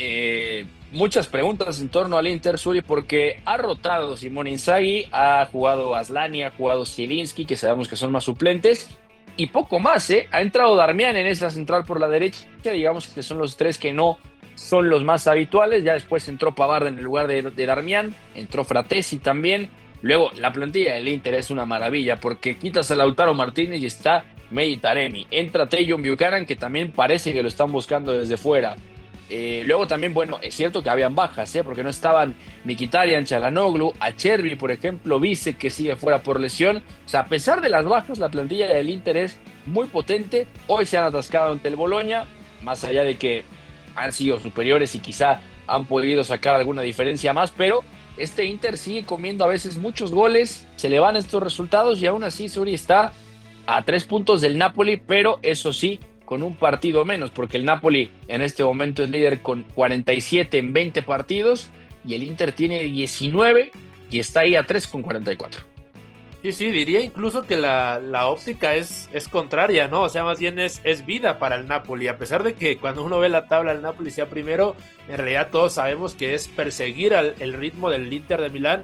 eh, muchas preguntas en torno al Inter, Suri, porque ha rotado Simone Inzaghi, ha jugado Aslani, ha jugado Zielinski, que sabemos que son más suplentes, y poco más, ¿eh? Ha entrado Darmian en esa central por la derecha, digamos que son los tres que no son los más habituales. Ya después entró Pavard en el lugar de, de Darmian, entró Fratesi también. Luego, la plantilla del Inter es una maravilla, porque quitas a Lautaro Martínez y está Mehdi Taremi. Entra Tajon Buchanan, que también parece que lo están buscando desde fuera. Eh, luego también, bueno, es cierto que habían bajas, ¿eh? Porque no estaban Mkhitaryan, Çalhanoğlu, Acerbi, por ejemplo, Vice, que sigue fuera por lesión. O sea, a pesar de las bajas, la plantilla del Inter es muy potente. Hoy se han atascado ante el Bologna, más allá de que han sido superiores y quizá han podido sacar alguna diferencia más, pero este Inter sigue comiendo a veces muchos goles, se le van estos resultados y aún así Suri está a tres puntos del Napoli, pero eso sí, con un partido menos, porque el Napoli en este momento es líder con cuarenta y siete en veinte partidos y el Inter tiene diecinueve y está ahí a tres con cuarenta y cuatro. Sí, sí, diría incluso que la, la óptica es, es contraria, ¿no? O sea, más bien es, es vida para el Napoli, a pesar de que cuando uno ve la tabla el Napoli sea primero, en realidad todos sabemos que es perseguir al, el ritmo del Inter de Milán,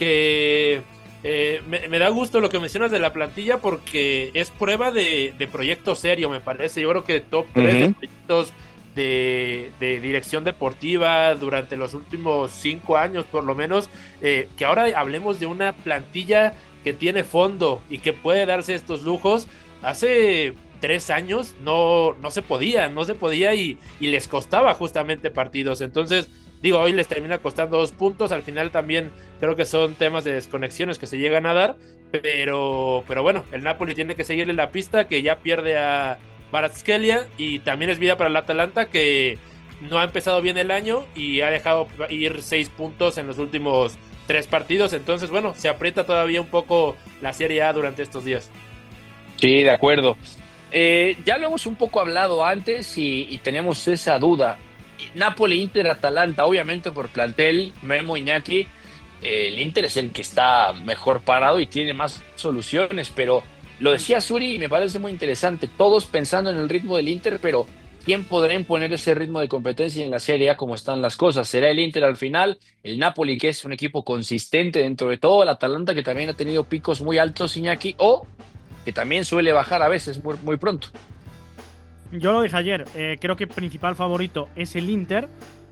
que eh, me, me da gusto lo que mencionas de la plantilla porque es prueba de, de proyecto serio, me parece. Yo creo que top tres uh-huh. de proyectos de, de dirección deportiva durante los últimos cinco años por lo menos, eh, que ahora hablemos de una plantilla que tiene fondo y que puede darse estos lujos. Hace tres años no, no se podía, no se podía y, y les costaba justamente partidos. Entonces, digo, hoy les termina costando dos puntos. Al final también creo que son temas de desconexiones que se llegan a dar, pero, pero bueno, el Napoli tiene que seguirle la pista, que ya pierde a Kvaratskhelia, y también es vida para el Atalanta, que no ha empezado bien el año y ha dejado ir seis puntos en los últimos tres partidos. Entonces, bueno, se aprieta todavía un poco la Serie A durante estos días. Sí, de acuerdo. Eh, ya lo hemos un poco hablado antes y, y tenemos esa duda. Napoli, Inter, Atalanta, obviamente por plantel, Memo, Iñaki, eh, el Inter es el que está mejor parado y tiene más soluciones, pero lo decía Suri y me parece muy interesante, todos pensando en el ritmo del Inter, pero ¿quién podrá imponer ese ritmo de competencia en la Serie A como están las cosas? ¿Será el Inter al final? El Napoli, que es un equipo consistente dentro de todo, el Atalanta, que también ha tenido picos muy altos, Iñaki, o que también suele bajar a veces muy, muy pronto. Yo lo dije ayer, eh, creo que el principal favorito es el Inter.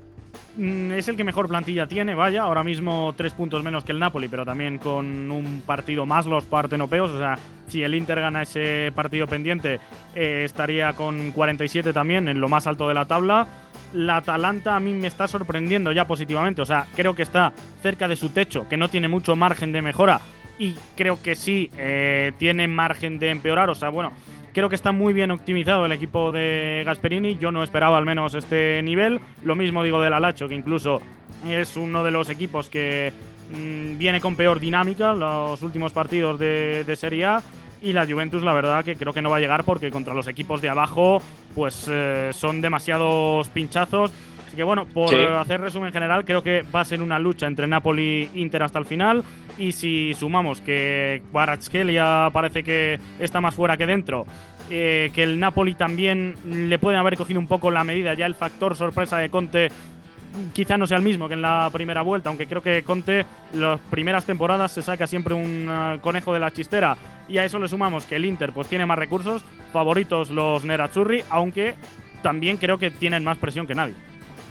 Mm, es el que mejor plantilla tiene, vaya, ahora mismo tres puntos menos que el Napoli, pero también con un partido más los partenopeos. O sea, si el Inter gana ese partido pendiente, eh, estaría con cuarenta y siete también, en lo más alto de la tabla. La Atalanta a mí me está sorprendiendo ya positivamente, o sea, creo que está cerca de su techo, que no tiene mucho margen de mejora, y creo que sí eh, tiene margen de empeorar. O sea, bueno, creo que está muy bien optimizado el equipo de Gasperini. Yo no esperaba al menos este nivel. Lo mismo digo del Lazio, que incluso es uno de los equipos que mmm, viene con peor dinámica los últimos partidos de, de Serie A. Y la Juventus, la verdad, que creo que no va a llegar porque contra los equipos de abajo pues eh, son demasiados pinchazos. Así que bueno, por sí. hacer resumen general, creo que va a ser una lucha entre Napoli e Inter hasta el final. Y si sumamos que Kvaratskhelia parece que está más fuera que dentro eh, que el Napoli también le pueden haber cogido un poco la medida. Ya el factor sorpresa de Conte quizá no sea el mismo que en la primera vuelta, aunque creo que Conte las primeras temporadas se saca siempre un uh, conejo de la chistera, y a eso le sumamos que el Inter pues tiene más recursos, favoritos los Nerazzurri, aunque también creo que tienen más presión que nadie.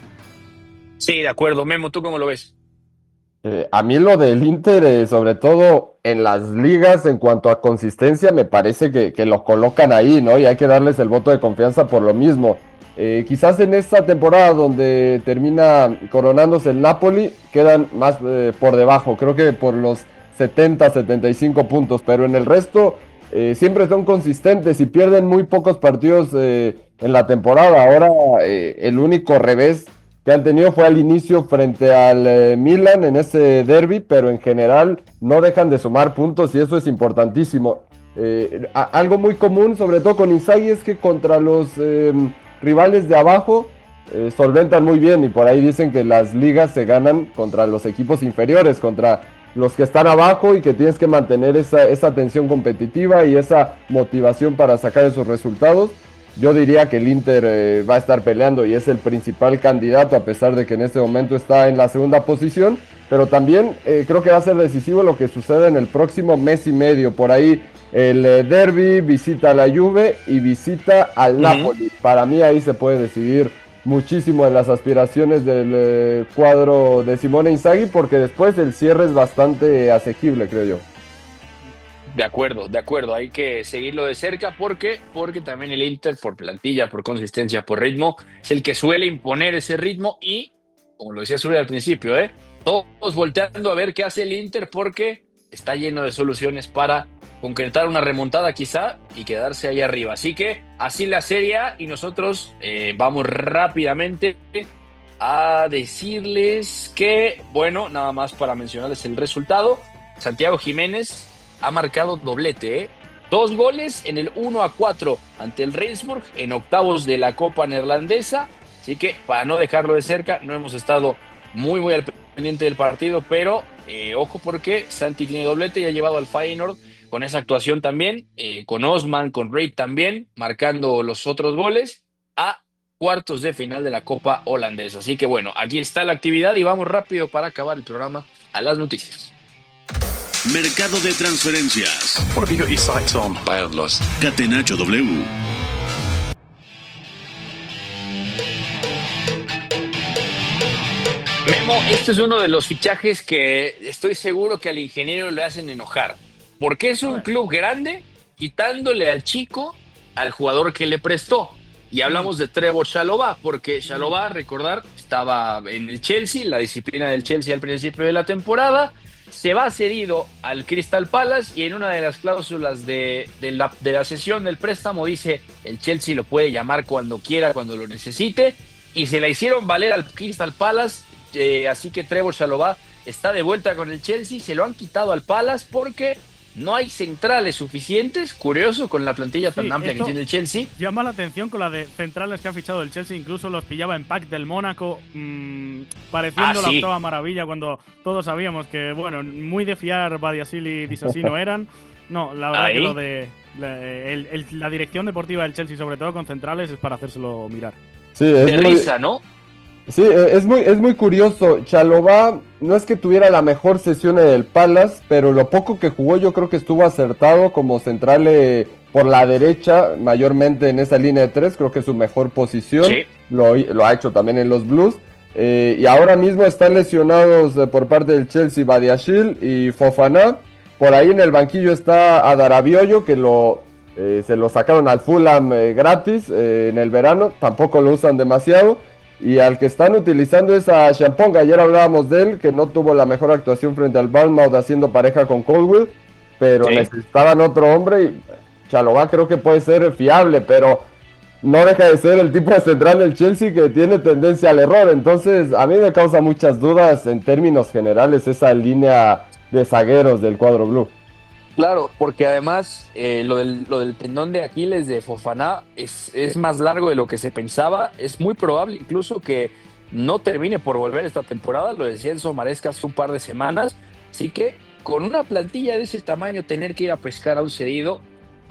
Sí, de acuerdo. Memo, ¿tú cómo lo ves? Eh, a mí lo del Inter, eh, sobre todo en las ligas, en cuanto a consistencia, me parece que, que los colocan ahí, ¿no? Y hay que darles el voto de confianza por lo mismo. Eh, quizás en esta temporada donde termina coronándose el Napoli, quedan más eh, por debajo, creo que por los setenta, setenta y cinco puntos, pero en el resto eh, siempre son consistentes y pierden muy pocos partidos eh, en la temporada. Ahora eh, el único revés que han tenido fue al inicio frente al eh, Milan en ese derbi, pero en general no dejan de sumar puntos y eso es importantísimo. Eh, a, algo muy común, sobre todo con Inzaghi, es que contra los eh, rivales de abajo eh, solventan muy bien, y por ahí dicen que las ligas se ganan contra los equipos inferiores, contra los que están abajo, y que tienes que mantener esa, esa tensión competitiva y esa motivación para sacar esos resultados. Yo diría que el Inter eh, va a estar peleando y es el principal candidato, a pesar de que en este momento está en la segunda posición, pero también eh, creo que va a ser decisivo lo que suceda en el próximo mes y medio. Por ahí el eh, derbi, visita a la Juve y visita al uh-huh. Napoli. Para mí ahí se puede decidir muchísimo en las aspiraciones del eh, cuadro de Simone Inzaghi, porque después el cierre es bastante asequible, creo yo. De acuerdo, de acuerdo, hay que seguirlo de cerca porque, porque también el Inter, por plantilla, por consistencia, por ritmo, es el que suele imponer ese ritmo y, como lo decía Zuri al principio, ¿eh? todos volteando a ver qué hace el Inter porque está lleno de soluciones para concretar una remontada quizá y quedarse ahí arriba. Así que así la Serie A, y nosotros eh, vamos rápidamente a decirles que, bueno, nada más para mencionarles el resultado, Santiago Jiménez ha marcado doblete, ¿eh? Dos goles en el uno a cuatro ante el Regensburg en octavos de la Copa Neerlandesa. Así que para no dejarlo de cerca, no hemos estado muy muy al pendiente del partido, pero eh, ojo porque Santi tiene doblete y ha llevado al Feyenoord con esa actuación también, eh, con Osman, con Reid también, marcando los otros goles a cuartos de final de la Copa Holandesa. Así que bueno, aquí está la actividad y vamos rápido para acabar el programa a las noticias. Mercado de transferencias. What have you got your sights on? Verlos. Catenacho W. Memo, este es uno de los fichajes que estoy seguro que al ingeniero le hacen enojar. Porque es un club grande quitándole al chico al jugador que le prestó. Y hablamos de Trevoh Chalobah, porque Chalobah, recordar, estaba en el Chelsea, la disciplina del Chelsea al principio de la temporada. Se va cedido al Crystal Palace y en una de las cláusulas de, de, la, de la cesión del préstamo dice el Chelsea lo puede llamar cuando quiera, cuando lo necesite, y se la hicieron valer al Crystal Palace, eh, así que Trevoh Chalobah está de vuelta con el Chelsea. Se lo han quitado al Palace porque no hay centrales suficientes, curioso, con la plantilla tan sí, amplia que tiene el Chelsea. Llama la atención con la de centrales que ha fichado el Chelsea, incluso los pillaba en pack del Mónaco, mmm, pareciendo ah, la sí. octava maravilla, cuando todos sabíamos que, bueno, muy de fiar Badiashile y Disasi no eran. No, la verdad ¿Ahí? que lo de la, el, el, la dirección deportiva del Chelsea, sobre todo con centrales, es para hacérselo mirar. Sí, es de muy... risa, ¿no? Sí, es muy, es muy curioso. Chalobah no es que tuviera la mejor sesión en el Palace, pero lo poco que jugó yo creo que estuvo acertado como central eh, por la derecha, mayormente en esa línea de tres, creo que es su mejor posición. Sí. Lo, lo ha hecho también en los Blues. Eh, y ahora mismo están lesionados eh, por parte del Chelsea Badiashile y Fofana. Por ahí en el banquillo está Adarabioyo, que lo, eh, se lo sacaron al Fulham eh, gratis eh, en el verano, tampoco lo usan demasiado. Y al que están utilizando es a Champong. Ayer hablábamos de él, que no tuvo la mejor actuación frente al Bournemouth haciendo pareja con Colwill, pero sí. necesitaban otro hombre y Chalobah creo que puede ser fiable, pero no deja de ser el tipo de central del Chelsea que tiene tendencia al error. Entonces a mí me causa muchas dudas en términos generales esa línea de zagueros del cuadro blue. Claro, porque además eh, lo, del, lo del tendón de Aquiles de Fofana es, es más largo de lo que se pensaba. Es muy probable incluso que no termine por volver esta temporada. Lo decía Enzo Maresca hace un par de semanas. Así que con una plantilla de ese tamaño tener que ir a pescar a un cedido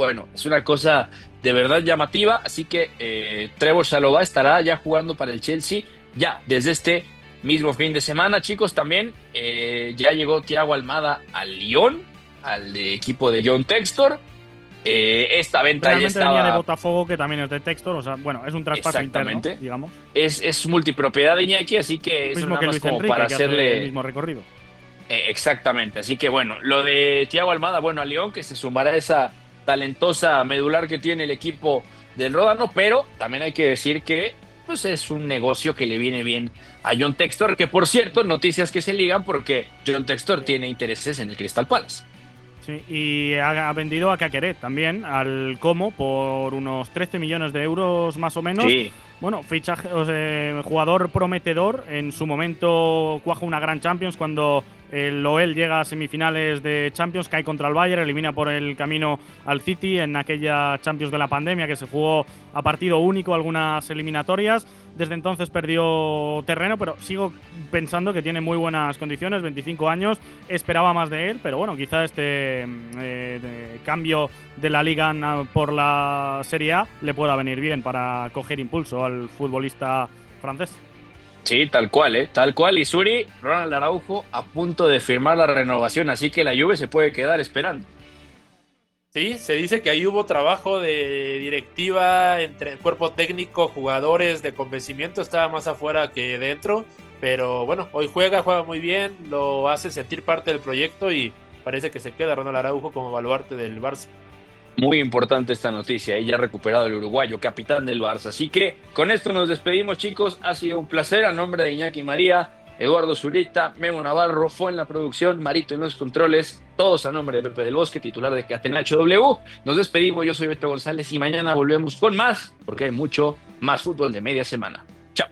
bueno, es una cosa de verdad llamativa, así que eh, Trevoh Chalobah estará ya jugando para el Chelsea ya desde este mismo fin de semana. Chicos, también eh, ya llegó Thiago Almada al Lyon, al de equipo de John Textor. Eh, esta venta Realmente ya estaba... venía de Botafogo, que también es de Textor, o sea, bueno, es un traspaso interno, digamos. Es, es multipropiedad de Iñaki, así que es mismo nada que más Luis como Enrique, para que hace hacerle el mismo recorrido. Eh, exactamente, así que bueno, lo de Thiago Almada, bueno, a León, que se sumará a esa talentosa medular que tiene el equipo del Ródano, pero también hay que decir que pues es un negocio que le viene bien a John Textor, que por cierto, noticias que se ligan porque John Textor tiene intereses en el Crystal Palace. Sí, y ha, ha vendido a Caqueret también, al Como, por unos trece millones de euros más o menos. Sí. Bueno, fichaje, o sea, jugador prometedor. En su momento cuaja una gran Champions cuando el Loel llega a semifinales de Champions, cae contra el Bayern, elimina por el camino al City en aquella Champions de la pandemia que se jugó a partido único algunas eliminatorias. Desde entonces perdió terreno, pero sigo pensando que tiene muy buenas condiciones, veinticinco años, esperaba más de él, pero bueno, quizá este eh, de cambio de la Liga por la Serie A le pueda venir bien para coger impulso al futbolista francés. Sí, tal cual, ¿eh? Tal cual. Y Suri, Ronald Araujo a punto de firmar la renovación, así que la Juve se puede quedar esperando. Sí, se dice que ahí hubo trabajo de directiva entre el cuerpo técnico, jugadores, de convencimiento, estaba más afuera que dentro, pero bueno, hoy juega, juega muy bien, lo hace sentir parte del proyecto y parece que se queda Ronald Araujo como baluarte del Barça. Muy importante esta noticia, y ya recuperado el uruguayo, capitán del Barça. Así que con esto nos despedimos, chicos, ha sido un placer. A nombre de Iñaki María, Eduardo Zurita, Memo Navarro, fue en la producción, Marito en los controles, todos a nombre de Pepe del Bosque, titular de Catenacho W. Nos despedimos, yo soy Beto González y mañana volvemos con más, porque hay mucho más fútbol de media semana. Chao.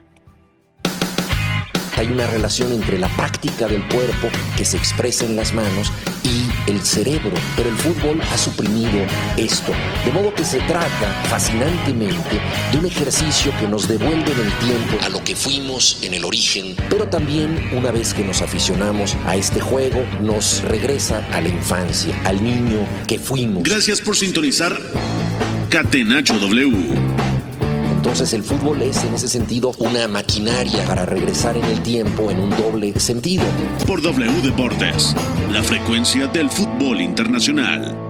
Hay una relación entre la práctica del cuerpo que se expresa en las manos y el cerebro, pero el fútbol ha suprimido esto, de modo que se trata fascinantemente de un ejercicio que nos devuelve en el tiempo a lo que fuimos en el origen, pero también una vez que nos aficionamos a este juego nos regresa a la infancia, al niño que fuimos. Gracias por sintonizar Catenacho W. Entonces el fútbol es en ese sentido una maquinaria para regresar en el tiempo en un doble sentido. Por W Deportes, la frecuencia del fútbol internacional.